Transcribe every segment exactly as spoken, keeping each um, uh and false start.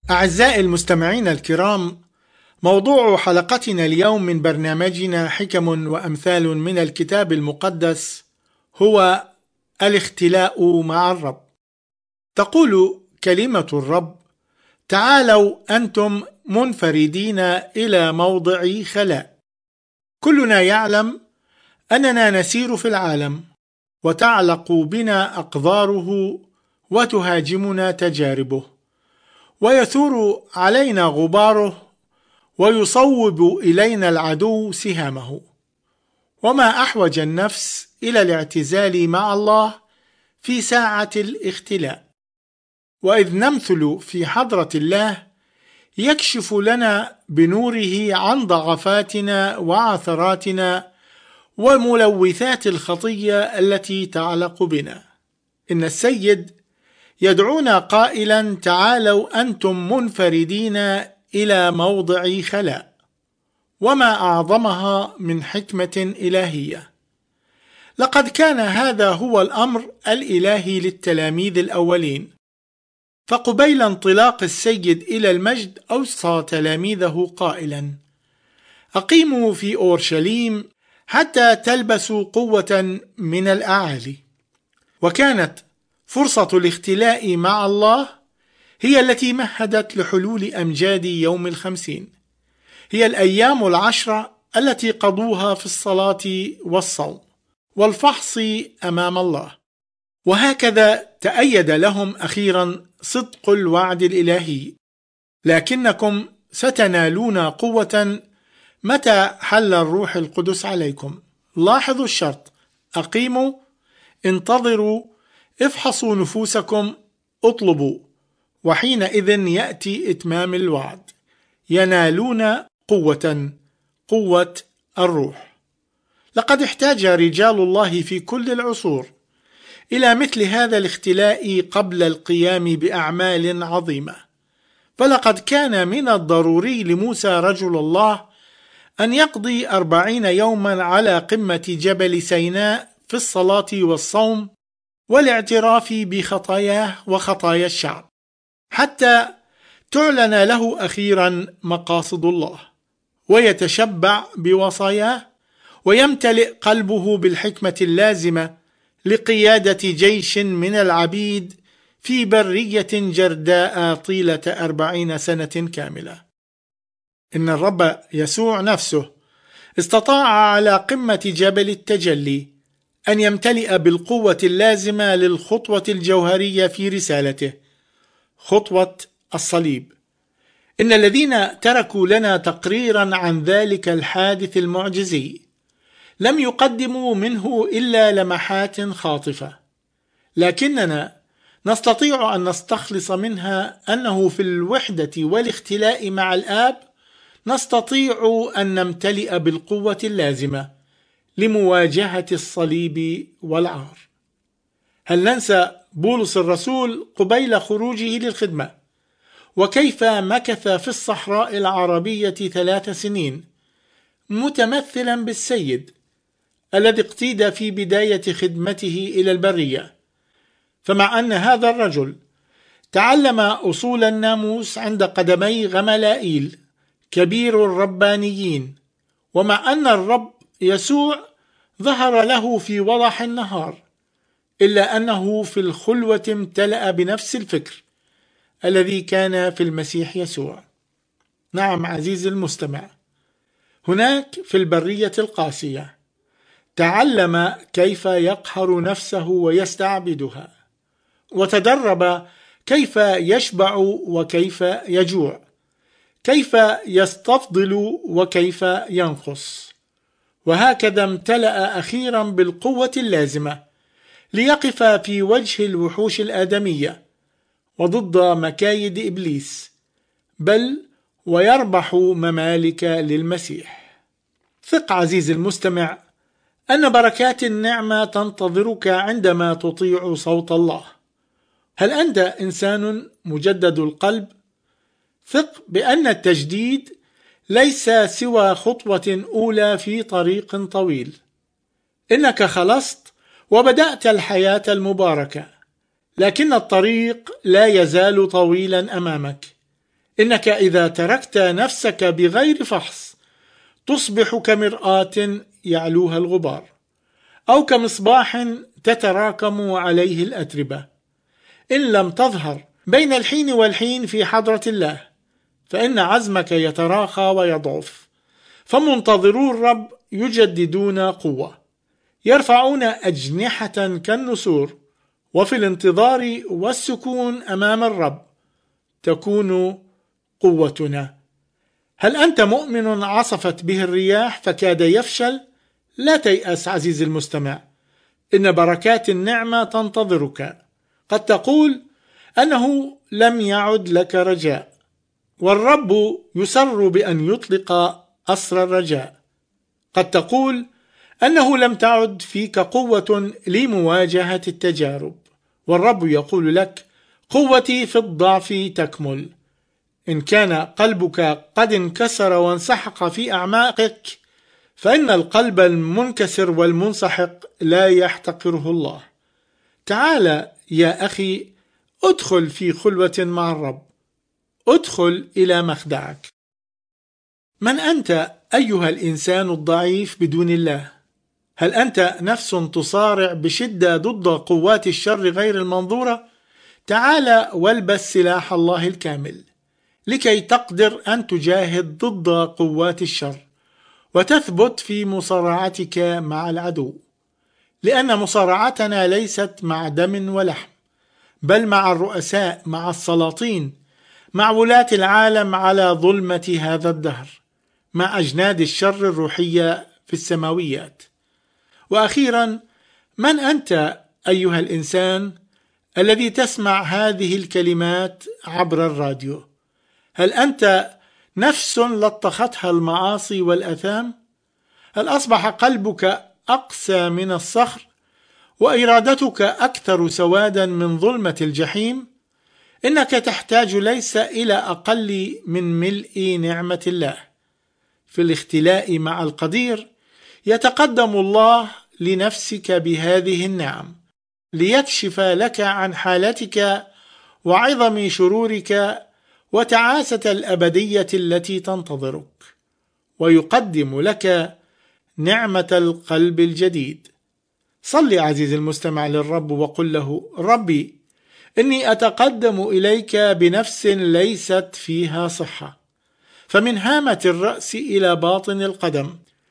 أعزائي المستمعين الكرام، موضوع حلقتنا اليوم من برنامجنا حكم وأمثال من الكتاب المقدس هو الاختلاء مع الرب. تقول كلمة الرب: تعالوا أنتم منفردين إلى موضع خلاء. كلنا يعلم أننا نسير في العالم، وتعلق بنا أقداره، وتهاجمنا تجاربه، ويثور علينا غباره، ويصوب إلينا العدو سهامه. وما أحوج النفس إلى الاعتزال مع الله في ساعة الاختلاء، وإذ نمثل في حضرة الله يكشف لنا بنوره عن ضعفاتنا وعثراتنا وملوثات الخطية التي تعلق بنا. إن السيد يدعونا قائلا: تعالوا أنتم منفردين إلى موضع خلاء. وما أعظمها من حكمة إلهية! لقد كان هذا هو الأمر الإلهي للتلاميذ الأولين، فقبيل انطلاق السيد إلى المجد أوصى تلاميذه قائلا: أقيموا في أورشليم حتى تلبسوا قوة من الأعالي. وكانت فرصة الاختلاء مع الله هي التي مهدت لحلول أمجاد يوم الخمسين. هي الأيام العشرة التي قضوها في الصلاة والصوم والفحص أمام الله. وهكذا تأيد لهم أخيرا صدق الوعد الإلهي: لكنكم ستنالون قوة متى حل الروح القدس عليكم. لاحظوا الشرط: أقيموا، انتظروا، افحصوا نفوسكم، اطلبوا، وحينئذ يأتي إتمام الوعد. ينالون قوة، قوة الروح. لقد احتاج رجال الله في كل العصور إلى مثل هذا الاختلاء قبل القيام بأعمال عظيمة. فلقد كان من الضروري لموسى رجل الله أن يقضي أربعين يوما على قمة جبل سيناء في الصلاة والصوم والاعتراف بخطاياه وخطايا الشعب، حتى تعلن له أخيرا مقاصد الله، ويتشبع بوصاياه، ويمتلئ قلبه بالحكمة اللازمة لقيادة جيش من العبيد في برية جرداء طيلة أربعين سنة كاملة. إن الرب يسوع نفسه استطاع على قمة جبل التجلي أن يمتلئ بالقوة اللازمة للخطوة الجوهرية في رسالته، خطوة الصليب. إن الذين تركوا لنا تقريرا عن ذلك الحادث المعجزي لم يقدموا منه إلا لمحات خاطفة، لكننا نستطيع أن نستخلص منها أنه في الوحدة والاختلاء مع الآب نستطيع أن نمتلئ بالقوة اللازمة لمواجهة الصليب والعار. هل ننسى بولس الرسول قبيل خروجه للخدمة، وكيف مكث في الصحراء العربية ثلاث سنين متمثلا بالسيد الذي اقتيد في بداية خدمته إلى البرية؟ فمع أن هذا الرجل تعلم أصول الناموس عند قدمي غملائيل كبير الربانيين، ومع أن الرب يسوع ظهر له في وضح النهار، إلا أنه في الخلوة امتلأ بنفس الفكر الذي كان في المسيح يسوع. نعم عزيزي المستمع، هناك في البرية القاسية تعلم كيف يقهر نفسه ويستعبدها، وتدرب كيف يشبع وكيف يجوع، كيف يستفضل وكيف ينقص. وهكذا امتلأ أخيرا بالقوة اللازمة ليقف في وجه الوحوش الآدمية وضد مكايد إبليس، بل ويربح ممالك للمسيح. ثق عزيزي المستمع أن بركات النعمة تنتظرك عندما تطيع صوت الله. هل أنت إنسان مجدد القلب؟ ثق بأن التجديد ليس سوى خطوة أولى في طريق طويل. إنك خلصت وبدأت الحياة المباركة، لكن الطريق لا يزال طويلا أمامك. إنك إذا تركت نفسك بغير فحص تصبح كمرآة يعلوها الغبار، أو كمصباح تتراكم عليه الأتربة. إن لم تظهر بين الحين والحين في حضرة الله فإن عزمك يتراخى ويضعف. فمنتظرو الرب يجددون قوة، يرفعون أجنحة كالنسور، وفي الانتظار والسكون أمام الرب تكون قوتنا. هل أنت مؤمن عصفت به الرياح فكاد يفشل؟ لا تيأس عزيزي المستمع، إن بركات النعمة تنتظرك. قد تقول أنه لم يعد لك رجاء، والرب يسر بأن يطلق أسر الرجاء. قد تقول أنه لم تعد فيك قوة لمواجهة التجارب، والرب يقول لك: قوتي في الضعف تكمل. إن كان قلبك قد انكسر وانسحق في أعماقك فإن القلب المنكسر والمنسحق لا يحتقره الله. تعال يا أخي، ادخل في خلوة مع الرب، ادخل إلى مخدعك. من أنت أيها الإنسان الضعيف بدون الله؟ هل أنت نفس تصارع بشدة ضد قوات الشر غير المنظورة؟ تعال والبس سلاح الله الكامل لكي تقدر أن تجاهد ضد قوات الشر وتثبت في مصارعتك مع العدو، لأن مصارعتنا ليست مع دم ولحم، بل مع الرؤساء، مع السلاطين، مع ولاة العالم على ظلمة هذا الدهر، مع أجناد الشر الروحية في السماويات. وأخيرا، من أنت أيها الإنسان الذي تسمع هذه الكلمات عبر الراديو؟ هل أنت نفس لطختها المعاصي والأثام؟ هل أصبح قلبك أقسى من الصخر وإرادتك أكثر سوادا من ظلمة الجحيم؟ إنك تحتاج ليس إلى أقل من ملء نعمة الله. في الاختلاء مع القدير يتقدم الله لنفسك بهذه النعم ليكشف لك عن حالتك وعظم شرورك وتعاسة الأبدية التي تنتظرك، ويقدم لك نعمة القلب الجديد. صل عزيزي المستمع للرب وقل له: ربي، إني أتقدم إليك بنفس ليست فيها صحة، فمن هامة الرأس إلى باطن القدم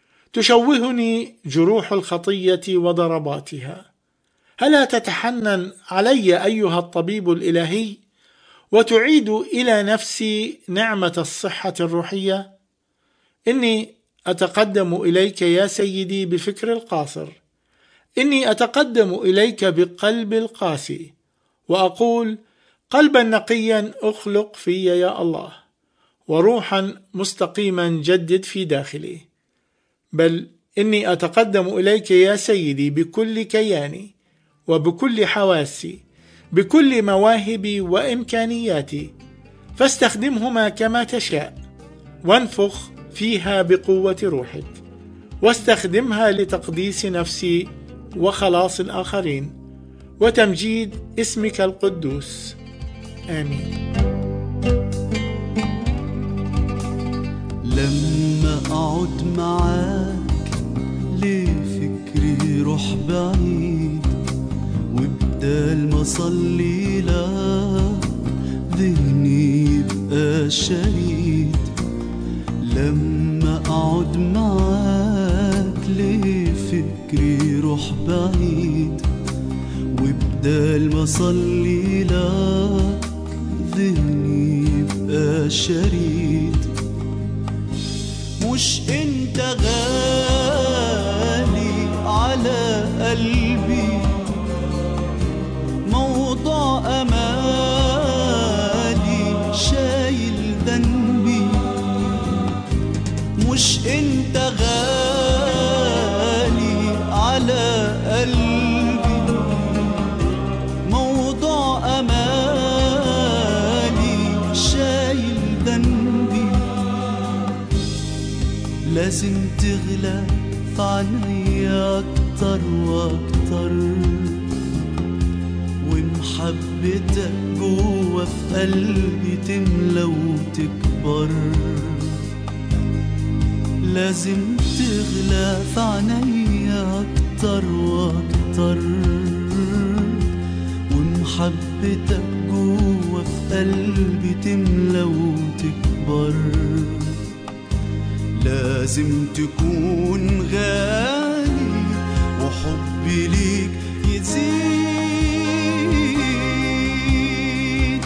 تشوهني جروح الخطية وضرباتها. هلا تتحنن علي أيها الطبيب الإلهي وتعيد إلى نفسي نعمة الصحة الروحية؟ إني أتقدم إليك يا سيدي بفكر القاصر، إني أتقدم إليك بقلب القاسي، وأقول: قلبا نقيا أخلق في يا الله، وروحا مستقيما جدد في داخلي. بل إني أتقدم إليك يا سيدي بكل كياني وبكل حواسي، بكل مواهبي وإمكانياتي، فاستخدمهما كما تشاء، وانفخ فيها بقوة روحك، واستخدمها لتقديس نفسي وخلاص الآخرين وتمجيد اسمك القدوس. آمين. لما أقعد معاك ليه فكري يروح بعيد، وبدال ما أصلي لك ذهني يبقى شريد. لما أقعد معاك ليه فكري يروح بعيد، وبدال ما أصلي لك ذهني يبقى شريد. مش انت غالي على قلبي، موضوع امالي شايل ذنبي. مش انت غالي على قلبي، موضوع امالي شايل ذنبي. لازم تغلى في عني أكتر وأكتر، ومحبتك جوا في قلبي تملى وتكبر. لازم تغلى في عينيا أكتر وأكتر، ومحبتك جوا في قلبي تملى وتكبر. لازم تكون غالي وحبي ليك يزيد.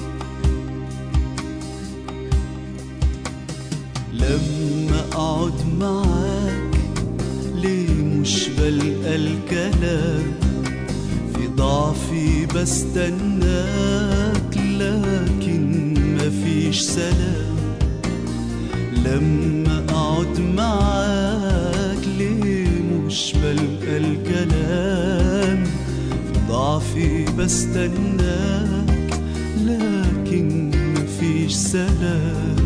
لما أقعد معاك ليه مش بلقى الكلام، في ضعفي بستناك لكن مفيش سلام. لما أقعد معاك ليه مش بلقى الكلام، في ضعفي بستناك لكن مفيش سلام.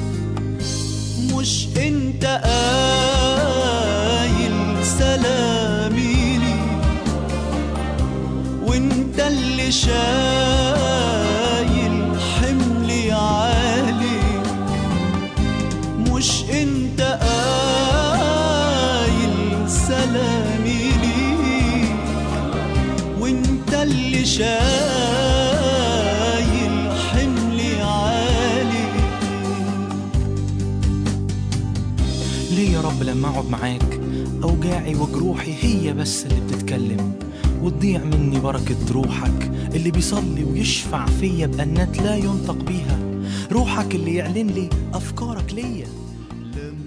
مش انت قايل سلامي لي، وانت اللي شايل حملي عالي. مش انت قايل سلامي لي، وانت اللي شايل حملي عالي. ليه يا رب لما اقعد معاك اوجاعي وجروحي هي بس اللي بتتكلم، وتضيع مني بركة روحك اللي بيصلي ويشفع فيا بأنات لا ينطق بيها، روحك اللي يعلن لي أفكارك ليا.